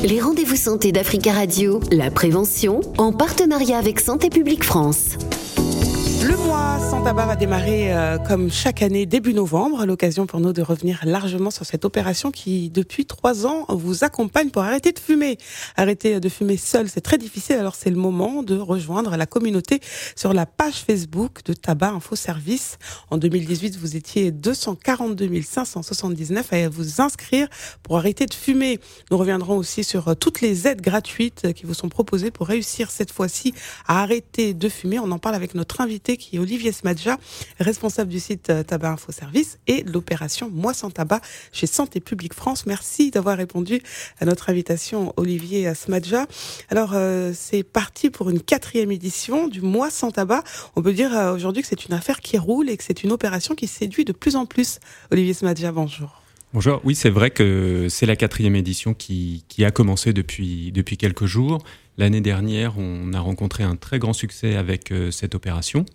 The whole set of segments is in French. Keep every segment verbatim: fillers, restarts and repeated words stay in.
Les rendez-vous santé d'Africa Radio, la prévention, en partenariat avec Santé publique France. Le mois sans tabac va démarrer euh, comme chaque année début novembre, l'occasion pour nous de revenir largement sur cette opération qui depuis trois ans vous accompagne pour arrêter de fumer. Arrêter de fumer seul, c'est très difficile, alors c'est le moment de rejoindre la communauté sur la page Facebook de Tabac Info Service. En deux mille dix-huit, vous étiez deux cent quarante-deux mille cinq cent soixante-dix-neuf à vous inscrire pour arrêter de fumer. Nous reviendrons aussi sur toutes les aides gratuites qui vous sont proposées pour réussir cette fois-ci à arrêter de fumer. On en parle avec notre invité qui est Olivier Smadja, responsable du site Tabac Info Service et de l'opération Mois sans tabac chez Santé publique France. Merci d'avoir répondu à notre invitation, Olivier Smadja. Alors, euh, c'est parti pour une quatrième édition du Mois sans tabac. On peut dire euh, aujourd'hui que c'est une affaire qui roule et que c'est une opération qui séduit de plus en plus. Olivier Smadja, bonjour. Bonjour, oui, c'est vrai que c'est la quatrième édition qui, qui a commencé depuis, depuis quelques jours. L'année dernière, on a rencontré un très grand succès avec euh, cette opération.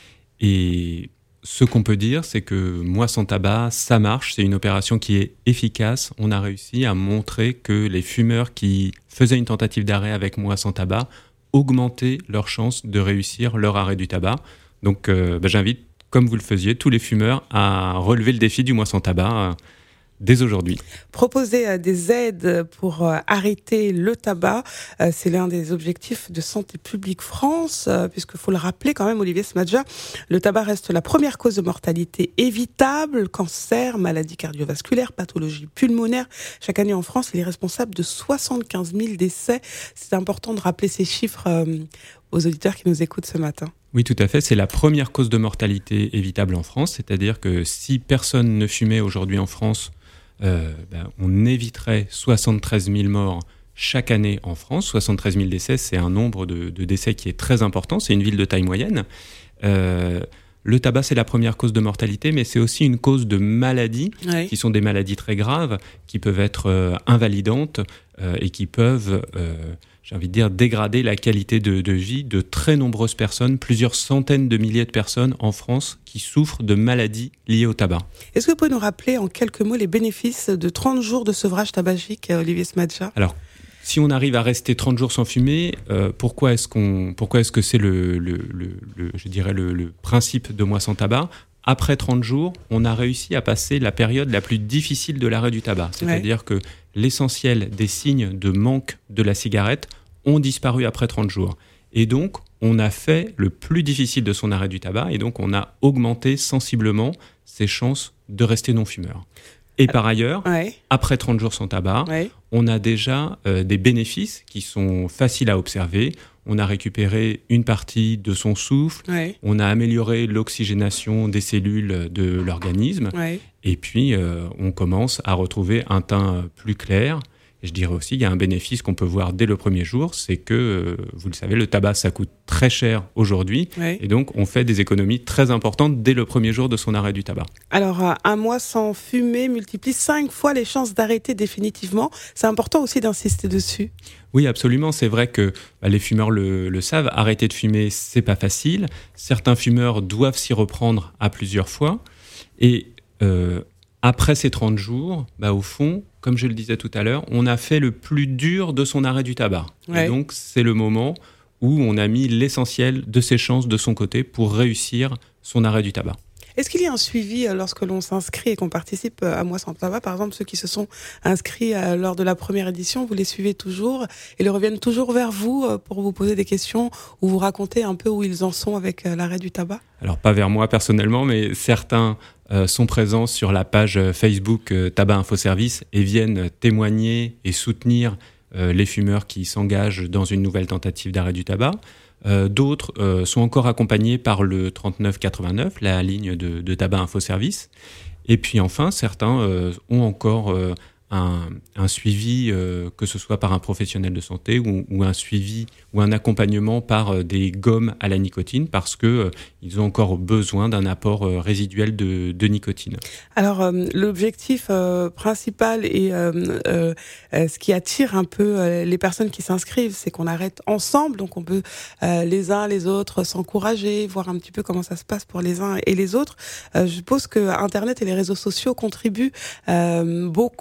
Et ce qu'on peut dire, c'est que Mois sans tabac, ça marche. C'est une opération qui est efficace. On a réussi à montrer que les fumeurs qui faisaient une tentative d'arrêt avec Mois sans tabac augmentaient leurs chances de réussir leur arrêt du tabac. Donc, euh, bah, j'invite, comme vous le faisiez, tous les fumeurs à relever le défi du Mois sans tabac euh, dès aujourd'hui. Proposer euh, des aides pour euh, arrêter le tabac, euh, c'est l'un des objectifs de Santé publique France, euh, puisque faut le rappeler quand même, Olivier Smadja, le tabac reste la première cause de mortalité évitable, cancer, maladies cardiovasculaires, pathologies pulmonaires. Chaque année en France, il est responsable de soixante-quinze mille décès. C'est important de rappeler ces chiffres euh, aux auditeurs qui nous écoutent ce matin. Oui, tout à fait. C'est la première cause de mortalité évitable en France. C'est-à-dire que si personne ne fumait aujourd'hui en France, Euh, ben, on éviterait soixante-treize mille morts chaque année en France. soixante-treize mille décès, c'est un nombre de, de décès qui est très important. C'est une ville de taille moyenne. Euh, le tabac, c'est la première cause de mortalité, mais c'est aussi une cause de maladies, oui, qui sont des maladies très graves, qui peuvent être euh, invalidantes euh, et qui peuvent, euh, j'ai envie de dire, dégrader la qualité de, de vie de très nombreuses personnes, plusieurs centaines de milliers de personnes en France qui souffrent de maladies liées au tabac. Est-ce que vous pouvez nous rappeler en quelques mots les bénéfices de trente jours de sevrage tabagique, Olivier Smadja ? Alors, si on arrive à rester trente jours sans fumer, euh, pourquoi est-ce qu'on, pourquoi est-ce que c'est le, le, le, le je dirais le, le principe de Mois sans tabac ? Après trente jours, on a réussi à passer la période la plus difficile de l'arrêt du tabac. C'est-à-dire ouais. que l'essentiel des signes de manque de la cigarette ont disparu après trente jours. Et donc, on a fait le plus difficile de son arrêt du tabac et donc on a augmenté sensiblement ses chances de rester non-fumeur. Et par ailleurs, ouais. après trente jours sans tabac, ouais. on a déjà euh, des bénéfices qui sont faciles à observer. On a récupéré une partie de son souffle, ouais. on a amélioré l'oxygénation des cellules de l'organisme, ouais. et puis euh, on commence à retrouver un teint plus clair. Et je dirais aussi, il y a un bénéfice qu'on peut voir dès le premier jour, c'est que, euh, vous le savez, le tabac, ça coûte très cher aujourd'hui, ouais. et donc on fait des économies très importantes dès le premier jour de son arrêt du tabac. Alors, un mois sans fumer multiplie cinq fois les chances d'arrêter définitivement. C'est important aussi d'insister dessus. Oui, absolument. C'est vrai que bah, les fumeurs le, le savent. Arrêter de fumer, c'est pas facile. Certains fumeurs doivent s'y reprendre à plusieurs fois. Et euh, après ces trente jours, bah, au fond, comme je le disais tout à l'heure, on a fait le plus dur de son arrêt du tabac. Ouais. Et donc, c'est le moment où on a mis l'essentiel de ses chances de son côté pour réussir son arrêt du tabac. Est-ce qu'il y a un suivi lorsque l'on s'inscrit et qu'on participe à Mois sans tabac ? Par exemple, ceux qui se sont inscrits lors de la première édition, vous les suivez toujours et ils reviennent toujours vers vous pour vous poser des questions ou vous raconter un peu où ils en sont avec l'arrêt du tabac ? Alors, pas vers moi personnellement, mais certains euh, sont présents sur la page Facebook euh, Tabac Info Service et viennent témoigner et soutenir euh, les fumeurs qui s'engagent dans une nouvelle tentative d'arrêt du tabac. Euh, d'autres euh, sont encore accompagnés par le trente-neuf quatre-vingt-neuf, la ligne de, de Tabac Info Service. Et puis enfin, certains euh, ont encore euh, un, un suivi, euh, que ce soit par un professionnel de santé ou, ou un suivi ou un accompagnement par euh, des gommes à la nicotine parce que euh, ils ont encore besoin d'un apport euh, résiduel de, de nicotine. Alors, euh, l'objectif euh, principal et euh, euh, ce qui attire un peu euh, les personnes qui s'inscrivent, c'est qu'on arrête ensemble, donc on peut euh, les uns les autres s'encourager, voir un petit peu comment ça se passe pour les uns et les autres. Euh, je suppose que Internet et les réseaux sociaux contribuent euh, beaucoup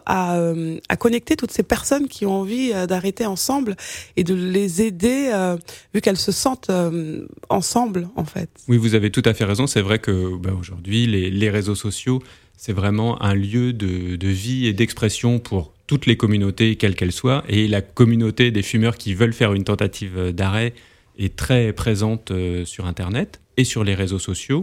à, euh, à connecter toutes ces personnes qui ont envie euh, d'arrêter ensemble et de les aider, euh, vu qu'elles se sentent euh, ensemble, en fait. Oui, vous avez tout à fait raison. C'est vrai que bah, aujourd'hui, les, les réseaux sociaux, c'est vraiment un lieu de, de vie et d'expression pour toutes les communautés, quelles qu'elles soient. Et la communauté des fumeurs qui veulent faire une tentative d'arrêt est très présente euh, sur Internet et sur les réseaux sociaux.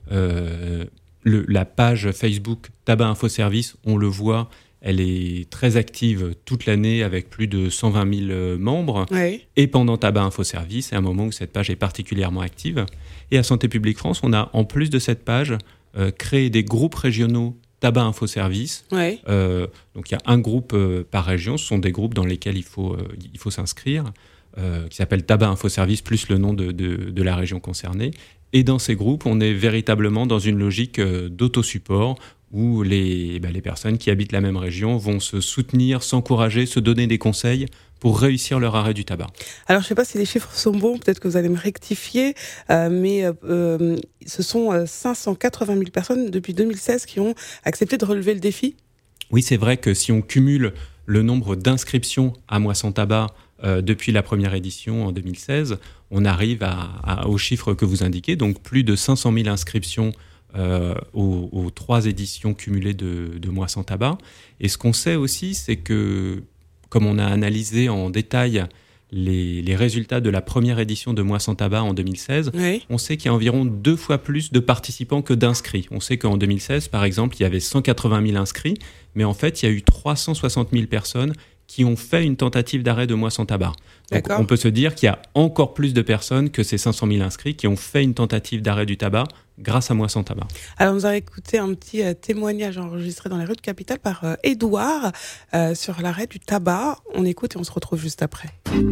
Euh, le, la page Facebook Tabac Info Service, on le voit, elle est très active toute l'année avec plus de cent vingt mille membres. Oui. Et pendant Tabac Info Service, c'est un moment où cette page est particulièrement active. Et à Santé publique France, on a en plus de cette page euh, créé des groupes régionaux Tabac Info Service. Oui. Euh, donc il y a un groupe euh, par région. Ce sont des groupes dans lesquels il faut, euh, il faut s'inscrire, euh, qui s'appelle Tabac Info Service plus le nom de, de, de la région concernée. Et dans ces groupes, on est véritablement dans une logique euh, d'autosupport où les, bah, les personnes qui habitent la même région vont se soutenir, s'encourager, se donner des conseils pour réussir leur arrêt du tabac. Alors, je ne sais pas si les chiffres sont bons, peut-être que vous allez me rectifier, euh, mais euh, ce sont cinq cent quatre-vingt mille personnes depuis deux mille seize qui ont accepté de relever le défi. Oui, c'est vrai que si on cumule le nombre d'inscriptions à Moi Sans Tabac euh, depuis la première édition en deux mille seize, on arrive à, à, aux chiffres que vous indiquez, donc plus de cinq cent mille inscriptions Euh, aux, aux trois éditions cumulées de, de Moi Sans Tabac. Et ce qu'on sait aussi, c'est que, comme on a analysé en détail les, les résultats de la première édition de Moi Sans Tabac en deux mille seize, oui. On sait qu'il y a environ deux fois plus de participants que d'inscrits. On sait qu'en deux mille seize, par exemple, il y avait cent quatre-vingt mille inscrits, mais en fait, il y a eu trois cent soixante mille personnes qui ont fait une tentative d'arrêt de Moi Sans Tabac. Donc, on peut se dire qu'il y a encore plus de personnes que ces cinq cent mille inscrits qui ont fait une tentative d'arrêt du tabac grâce à Moi Sans Tabac. Alors, nous avons écouté un petit euh, témoignage enregistré dans les rues de Capitale par euh, Édouard euh, sur l'arrêt du tabac. On écoute et on se retrouve juste après.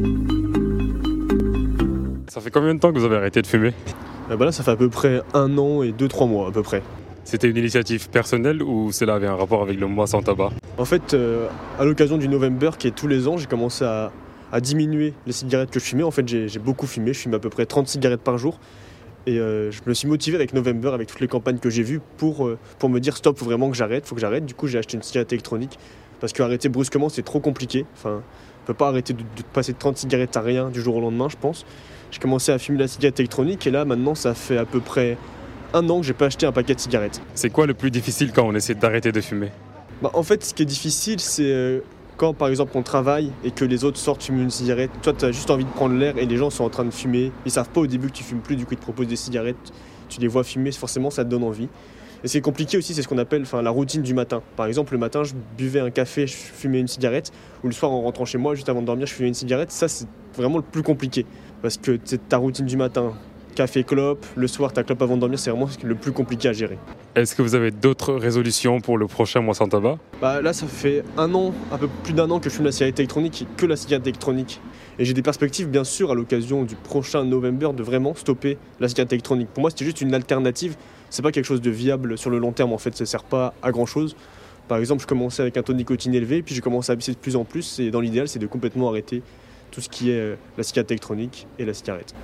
Ça fait combien de temps que vous avez arrêté de fumer ? euh, bah Là, ça fait à peu près un an et deux, trois mois à peu près. C'était une initiative personnelle ou cela avait un rapport avec le Moi Sans Tabac ? En fait, euh, à l'occasion du November qui est tous les ans, j'ai commencé à, à diminuer les cigarettes que je fumais. En fait, j'ai, j'ai beaucoup fumé, je fume à peu près trente cigarettes par jour. Et euh, je me suis motivé avec November, avec toutes les campagnes que j'ai vues pour, euh, pour me dire stop, il faut vraiment que j'arrête, il faut que j'arrête. Du coup, j'ai acheté une cigarette électronique parce qu'arrêter brusquement, c'est trop compliqué. Enfin, on ne peut pas arrêter de, de passer de trente cigarettes à rien du jour au lendemain, je pense. J'ai commencé à fumer la cigarette électronique et là, maintenant, ça fait à peu près un an que j'ai pas acheté un paquet de cigarettes. C'est quoi le plus difficile quand on essaie d'arrêter de fumer ? Bah, en fait, ce qui est difficile, c'est euh, quand par exemple on travaille et que les autres sortent fumer une cigarette. Toi, tu as juste envie de prendre l'air et les gens sont en train de fumer. Ils savent pas au début que tu fumes plus, du coup ils te proposent des cigarettes. Tu les vois fumer, forcément ça te donne envie. Et c'est compliqué aussi, c'est ce qu'on appelle enfin, la routine du matin. Par exemple, le matin, je buvais un café, je fumais une cigarette. Ou le soir, en rentrant chez moi, juste avant de dormir, je fumais une cigarette. Ça, c'est vraiment le plus compliqué. Parce que c'est ta routine du matin. Café, clope, le soir ta clope avant de dormir, c'est vraiment le plus compliqué à gérer. Est-ce que vous avez d'autres résolutions pour le prochain Moi Sans Tabac ? Bah là ça fait un an, un peu plus d'un an que je fume la cigarette électronique et que la cigarette électronique. Et j'ai des perspectives bien sûr à l'occasion du prochain November de vraiment stopper la cigarette électronique. Pour moi c'était juste une alternative, c'est pas quelque chose de viable sur le long terme en fait, ça sert pas à grand chose. Par exemple je commençais avec un taux de nicotine élevé, puis j'ai commencé à baisser de plus en plus et dans l'idéal c'est de complètement arrêter tout ce qui est la cigarette électronique et la cigarette.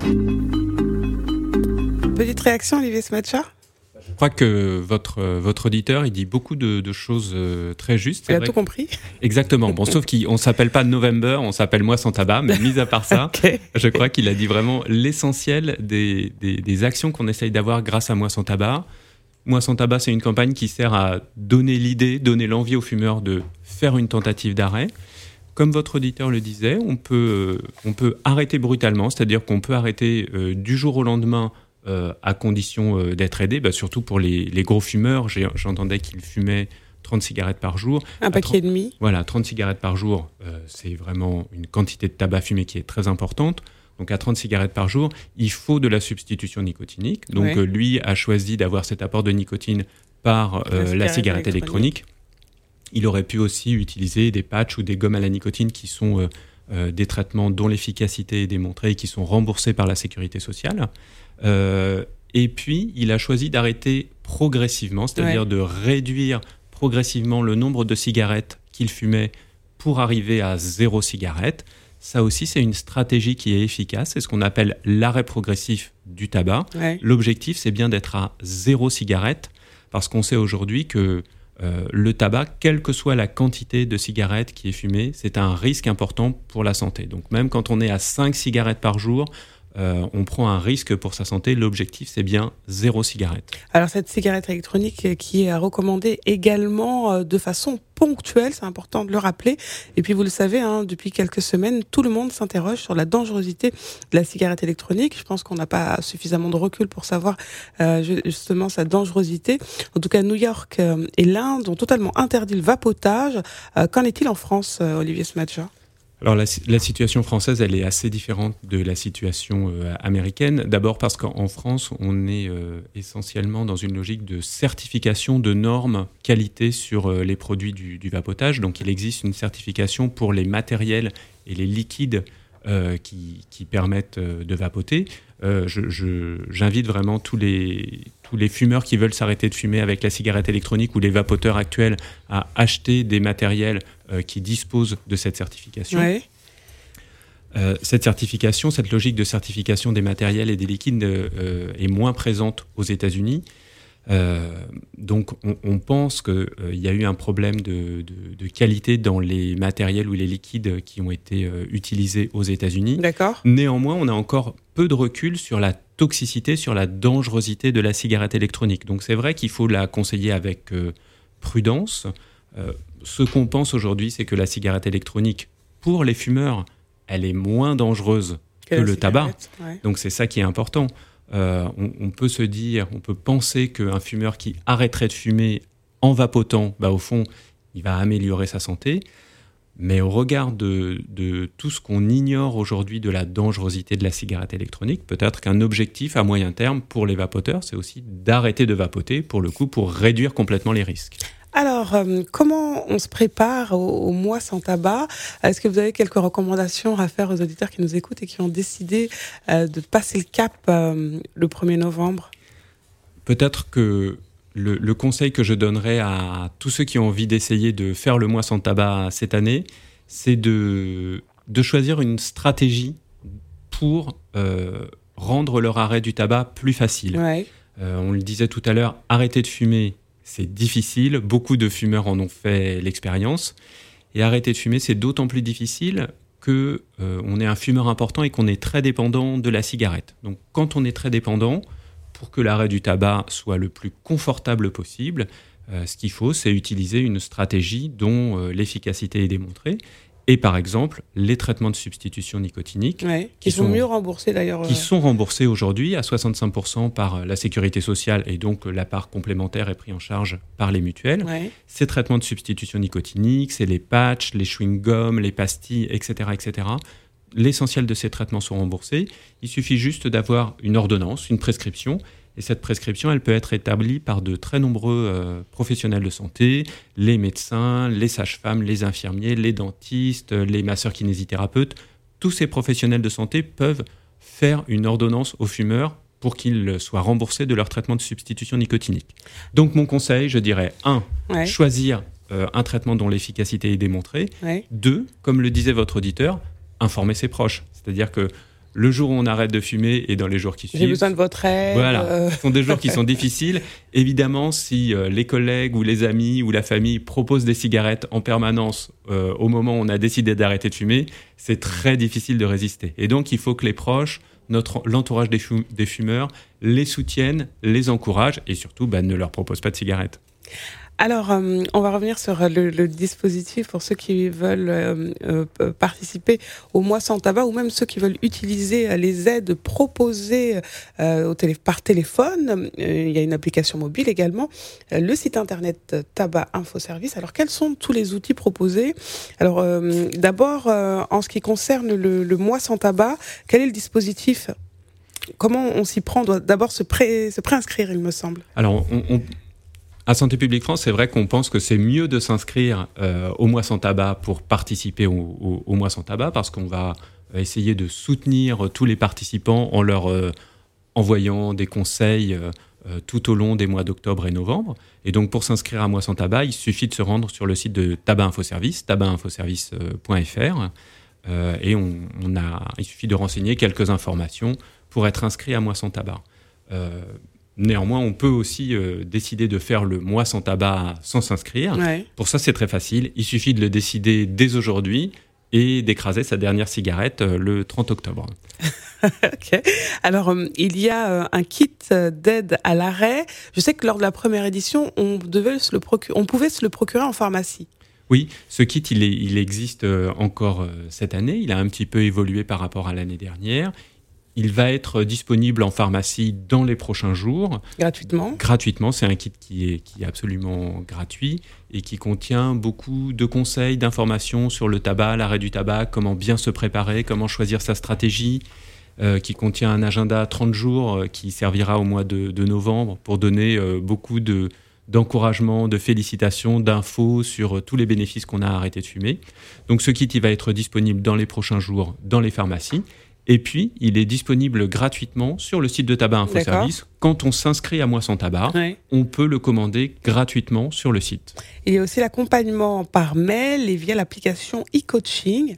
Petite réaction, Olivier Smatcha ? Je crois que votre, votre auditeur, il dit beaucoup de, de choses euh, très justes. Il a tout compris. Exactement. Bon, sauf qu'on ne s'appelle pas November, on s'appelle Moi Sans Tabac, mais mis à part ça, okay. Je crois qu'il a dit vraiment l'essentiel des, des, des actions qu'on essaye d'avoir grâce à Moi Sans Tabac. Moi Sans Tabac, c'est une campagne qui sert à donner l'idée, donner l'envie aux fumeurs de faire une tentative d'arrêt. Comme votre auditeur le disait, on peut, on peut arrêter brutalement, c'est-à-dire qu'on peut arrêter euh, du jour au lendemain Euh, à condition euh, d'être aidé, bah, surtout pour les, les gros fumeurs. J'ai, j'entendais qu'ils fumaient trente cigarettes par jour. Un paquet et demi. Voilà, trente cigarettes par jour, euh, c'est vraiment une quantité de tabac fumé qui est très importante. Donc à trente cigarettes par jour, il faut de la substitution nicotinique. Donc ouais. euh, lui a choisi d'avoir cet apport de nicotine par euh, la cigarette, la cigarette électronique. électronique. Il aurait pu aussi utiliser des patchs ou des gommes à la nicotine qui sont euh, euh, des traitements dont l'efficacité est démontrée et qui sont remboursés par la sécurité sociale. Euh, et puis, il a choisi d'arrêter progressivement, c'est-à-dire ouais. de réduire progressivement le nombre de cigarettes qu'il fumait pour arriver à zéro cigarette. Ça aussi, c'est une stratégie qui est efficace. C'est ce qu'on appelle l'arrêt progressif du tabac. Ouais. L'objectif, c'est bien d'être à zéro cigarette, parce qu'on sait aujourd'hui que euh, le tabac, quelle que soit la quantité de cigarettes qui est fumée, c'est un risque important pour la santé. Donc même quand on est à cinq cigarettes par jour, euh, on prend un risque pour sa santé. L'objectif, c'est bien zéro cigarette. Alors cette cigarette électronique qui est recommandée également de façon ponctuelle, c'est important de le rappeler. Et puis vous le savez, hein, depuis quelques semaines, tout le monde s'interroge sur la dangerosité de la cigarette électronique. Je pense qu'on n'a pas suffisamment de recul pour savoir euh, justement sa dangerosité. En tout cas, New York euh, et l'Inde ont totalement interdit le vapotage. Euh, qu'en est-il en France, euh, Olivier Smadja ? Alors la, la situation française, elle est assez différente de la situation euh, américaine. D'abord parce qu'en France, on est euh, essentiellement dans une logique de certification de normes qualité sur euh, les produits du, du vapotage. Donc il existe une certification pour les matériels et les liquides euh, qui, qui permettent euh, de vapoter. Euh, je, je, j'invite vraiment tous les, tous les fumeurs qui veulent s'arrêter de fumer avec la cigarette électronique ou les vapoteurs actuels à acheter des matériels euh, qui disposent de cette certification. Ouais. Euh, cette certification, cette logique de certification des matériels et des liquides euh, est moins présente aux États-Unis. Euh, donc on, on pense qu'il euh, y a eu un problème de, de, de qualité dans les matériels ou les liquides qui ont été euh, utilisés aux États-Unis. D'accord. Néanmoins, on a encore peu de recul sur la toxicité, sur la dangerosité de la cigarette électronique. Donc c'est vrai qu'il faut la conseiller avec euh, prudence. Euh, ce qu'on pense aujourd'hui, c'est que la cigarette électronique, pour les fumeurs, elle est moins dangereuse que, que le tabac. Ouais. Donc c'est ça qui est important. Euh, on, on peut se dire, on peut penser qu'un fumeur qui arrêterait de fumer en vapotant, bah, au fond, il va améliorer sa santé. Mais au regard de, de tout ce qu'on ignore aujourd'hui de la dangerosité de la cigarette électronique, peut-être qu'un objectif à moyen terme pour les vapoteurs, c'est aussi d'arrêter de vapoter, pour le coup, pour réduire complètement les risques. Alors, euh, comment on se prépare au, au mois sans tabac ? Est-ce que vous avez quelques recommandations à faire aux auditeurs qui nous écoutent et qui ont décidé euh, de passer le cap euh, le premier novembre ? Peut-être que le, le conseil que je donnerais à tous ceux qui ont envie d'essayer de faire le mois sans tabac cette année, c'est de, de choisir une stratégie pour euh, rendre leur arrêt du tabac plus facile. Ouais. Euh, on le disait tout à l'heure, arrêter de fumer, c'est difficile. Beaucoup de fumeurs en ont fait l'expérience. Et arrêter de fumer, c'est d'autant plus difficile qu'on euh, est un fumeur important et qu'on est très dépendant de la cigarette. Donc, quand on est très dépendant, pour que l'arrêt du tabac soit le plus confortable possible, euh, ce qu'il faut, c'est utiliser une stratégie dont euh, l'efficacité est démontrée. Et par exemple, les traitements de substitution nicotinique, ouais, qui, qui sont, sont mieux remboursés d'ailleurs. Qui euh... sont remboursés aujourd'hui à soixante-cinq pour cent par la sécurité sociale et donc la part complémentaire est prise en charge par les mutuelles. Ouais. Ces traitements de substitution nicotinique, c'est les patchs, les chewing-gums, les pastilles, et cetera, et cetera. L'essentiel de ces traitements sont remboursés. Il suffit juste d'avoir une ordonnance, une prescription. Et cette prescription, elle peut être établie par de très nombreux euh, professionnels de santé, les médecins, les sages-femmes, les infirmiers, les dentistes, les masseurs-kinésithérapeutes. Tous ces professionnels de santé peuvent faire une ordonnance aux fumeurs pour qu'ils soient remboursés de leur traitement de substitution nicotinique. Donc mon conseil, je dirais, un, ouais. choisir euh, un traitement dont l'efficacité est démontrée. Ouais. Deux, comme le disait votre auditeur, informer ses proches. C'est-à-dire que le jour où on arrête de fumer et dans les jours qui suivent... J'ai besoin de votre aide. Voilà, euh... ce sont des jours qui sont difficiles. Évidemment, si euh, les collègues ou les amis ou la famille proposent des cigarettes en permanence euh, au moment où on a décidé d'arrêter de fumer, c'est très difficile de résister. Et donc, il faut que les proches, notre, l'entourage des, fum- des fumeurs, les soutiennent, les encouragent et surtout bah, ne leur proposent pas de cigarettes. Alors, euh, on va revenir sur le, le dispositif pour ceux qui veulent euh, euh, participer au mois sans tabac ou même ceux qui veulent utiliser les aides proposées euh, au télé- par téléphone. Euh, il y a une application mobile également, euh, le site internet Tabac Info Service. Alors, quels sont tous les outils proposés ? Alors, euh, d'abord, euh, en ce qui concerne le, le mois sans tabac, quel est le dispositif ? Comment on s'y prend ? On doit d'abord se, pré- se préinscrire, il me semble. Alors, on... on... À Santé publique France, c'est vrai qu'on pense que c'est mieux de s'inscrire euh, au mois sans tabac pour participer au, au, au mois sans tabac parce qu'on va essayer de soutenir tous les participants en leur euh, envoyant des conseils euh, tout au long des mois d'octobre et novembre. Et donc, pour s'inscrire à mois sans tabac, il suffit de se rendre sur le site de Tabac Info Service, tabac info service point f r, euh, et on, on a, il suffit de renseigner quelques informations pour être inscrit à mois sans tabac. Euh, Néanmoins, on peut aussi euh, décider de faire le mois sans tabac sans s'inscrire. Ouais. Pour ça, c'est très facile. Il suffit de le décider dès aujourd'hui et d'écraser sa dernière cigarette euh, le trente octobre. Ok. Alors, euh, il y a euh, un kit d'aide à l'arrêt. Je sais que lors de la première édition, on devait se le procurer, on pouvait se le procurer en pharmacie. Oui, ce kit, il, est, il existe euh, encore euh, cette année. Il a un petit peu évolué par rapport à l'année dernière. Il va être disponible en pharmacie dans les prochains jours. Gratuitement. Gratuitement, c'est un kit qui est, qui est absolument gratuit et qui contient beaucoup de conseils, d'informations sur le tabac, l'arrêt du tabac, comment bien se préparer, comment choisir sa stratégie, euh, qui contient un agenda à trente jours euh, qui servira au mois de, de novembre pour donner euh, beaucoup de, d'encouragement, de félicitations, d'infos sur euh, tous les bénéfices qu'on a à arrêter de fumer. Donc ce kit, il va être disponible dans les prochains jours dans les pharmacies. Et puis, il est disponible gratuitement sur le site de Tabac Info Service. Quand on s'inscrit à Mois sans tabac, ouais. on peut le commander gratuitement sur le site. Il y a aussi l'accompagnement par mail et via l'application e-coaching.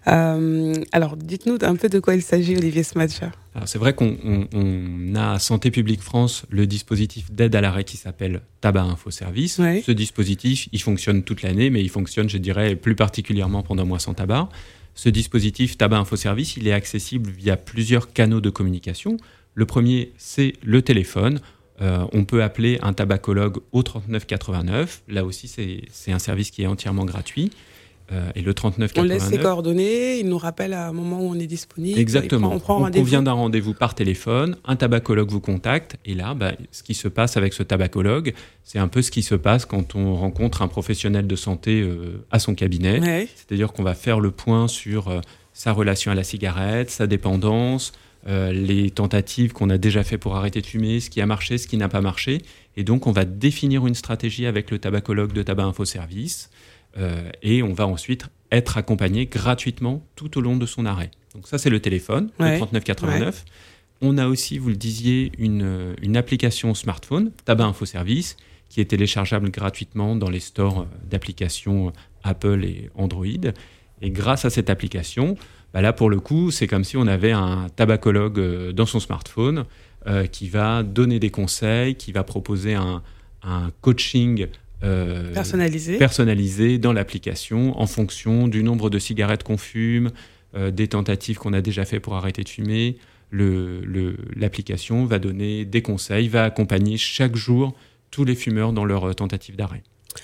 Euh, alors, dites-nous un peu de quoi il s'agit, Olivier Smadja. Alors, c'est vrai qu'on on, on a à Santé publique France le dispositif d'aide à l'arrêt qui s'appelle Tabac Info Service. Ouais. Ce dispositif, il fonctionne toute l'année, mais il fonctionne, je dirais, plus particulièrement pendant Mois sans tabac. Ce dispositif Tabac Info Service, il est accessible via plusieurs canaux de communication. Le premier, c'est le téléphone. Euh, on peut appeler un tabacologue au trente-neuf quatre-vingt-neuf. Là aussi, c'est, c'est un service qui est entièrement gratuit. Euh, et le trente-neuf quatre-vingt-neuf... On laisse ses coordonnées, il nous rappelle à un moment où on est disponible. Exactement. Prend, on prend on rendez-vous. convient d'un rendez-vous par téléphone, un tabacologue vous contacte, et là, bah, ce qui se passe avec ce tabacologue, c'est un peu ce qui se passe quand on rencontre un professionnel de santé euh, à son cabinet. Ouais. C'est-à-dire qu'on va faire le point sur euh, sa relation à la cigarette, sa dépendance, euh, les tentatives qu'on a déjà fait pour arrêter de fumer, ce qui a marché, ce qui n'a pas marché. Et donc, on va définir une stratégie avec le tabacologue de Tabac Info Service. Euh, et on va ensuite être accompagné gratuitement tout au long de son arrêt. Donc ça, c'est le téléphone, ouais. le trente-neuf quatre-vingt-neuf. Ouais. On a aussi, vous le disiez, une, une application smartphone, Tabac Info Service, qui est téléchargeable gratuitement dans les stores d'applications Apple et Android. Et grâce à cette application, bah là, pour le coup, c'est comme si on avait un tabacologue dans son smartphone euh, qui va donner des conseils, qui va proposer un, un coaching Euh, personnalisé. personnalisé dans l'application en fonction du nombre de cigarettes qu'on fume, euh, des tentatives qu'on a déjà fait pour arrêter de fumer. Le, le, l'application va donner des conseils, va accompagner chaque jour tous les fumeurs dans leur tentative d'arrêt.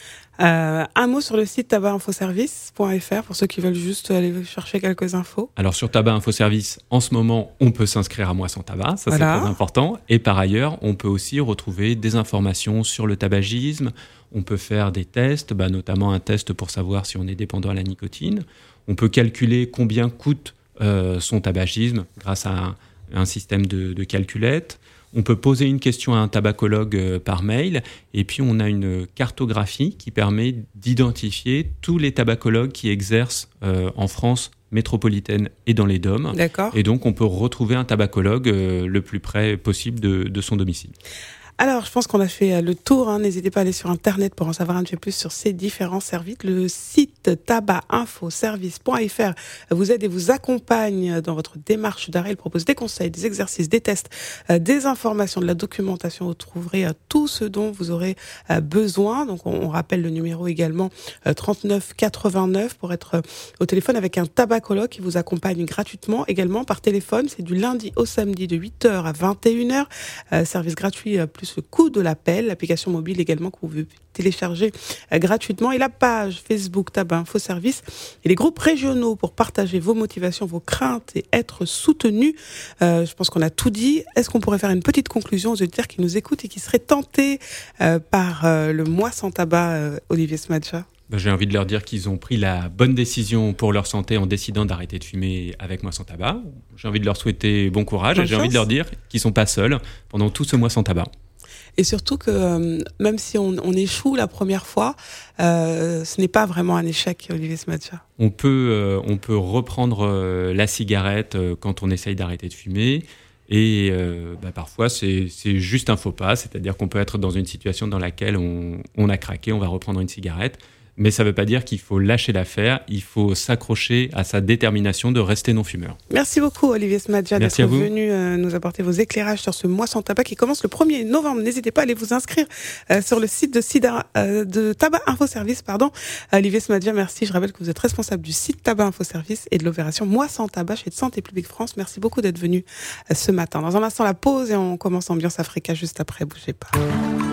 Euh, un mot sur le site tabac info service point f r pour ceux qui veulent juste aller chercher quelques infos. Alors sur Tabac Info Service, en ce moment, on peut s'inscrire à Mois sans tabac, ça voilà. c'est très important. Et par ailleurs, on peut aussi retrouver des informations sur le tabagisme. On peut faire des tests, bah, notamment un test pour savoir si on est dépendant à la nicotine. On peut calculer combien coûte euh, son tabagisme grâce à un, un système de, de calculette. On peut poser une question à un tabacologue euh, par mail. Et puis, on a une cartographie qui permet d'identifier tous les tabacologues qui exercent euh, en France métropolitaine et dans les D O M. D'accord. Et donc, on peut retrouver un tabacologue euh, le plus près possible de, de son domicile. Alors, je pense qu'on a fait le tour. Hein. N'hésitez pas à aller sur Internet pour en savoir un petit peu plus sur ces différents services. Le site tabac info service point f r vous aide et vous accompagne dans votre démarche d'arrêt. Il propose des conseils, des exercices, des tests, euh, des informations, de la documentation. Vous trouverez euh, tout ce dont vous aurez euh, besoin. Donc, on, on rappelle le numéro également euh, trente-neuf quatre-vingt-neuf pour être euh, au téléphone avec un tabacologue qui vous accompagne gratuitement. Également par téléphone, c'est du lundi au samedi de huit heures à vingt et une heures. Euh, service gratuit euh, plus le coût de l'appel, l'application mobile également que vous pouvez télécharger euh, gratuitement et la page Facebook Tabac Info Service et les groupes régionaux pour partager vos motivations, vos craintes et être soutenus. Euh, je pense qu'on a tout dit. Est-ce qu'on pourrait faire une petite conclusion aux auditeurs qui nous écoutent et qui seraient tentés euh, par euh, le mois sans tabac, euh, Olivier Smadja? Ben, j'ai envie de leur dire qu'ils ont pris la bonne décision pour leur santé en décidant d'arrêter de fumer avec Mois sans tabac. J'ai envie de leur souhaiter bon courage bonne et j'ai chance. Envie de leur dire qu'ils ne sont pas seuls pendant tout ce mois sans tabac. Et surtout que euh, même si on, on échoue la première fois, euh, ce n'est pas vraiment un échec, Olivier Smadja. On peut, euh, on peut reprendre euh, la cigarette euh, quand on essaye d'arrêter de fumer. Et euh, bah, parfois, c'est, c'est juste un faux pas. C'est-à-dire qu'on peut être dans une situation dans laquelle on, on a craqué, on va reprendre une cigarette. Mais ça ne veut pas dire qu'il faut lâcher l'affaire. Il faut s'accrocher à sa détermination de rester non-fumeur. Merci beaucoup, Olivier Smadja, Merci d'être à vous. venu euh, nous apporter vos éclairages sur ce mois sans tabac qui commence le premier novembre. N'hésitez pas à aller vous inscrire euh, sur le site de, Sida, euh, de Tabac Info Service. Pardon. Olivier Smadja, merci. Je rappelle que vous êtes responsable du site Tabac Info Service et de l'opération Mois sans tabac chez Santé publique France. Merci beaucoup d'être venu euh, ce matin. Dans un instant, la pause et on commence Ambiance Africa juste après. Bougez pas.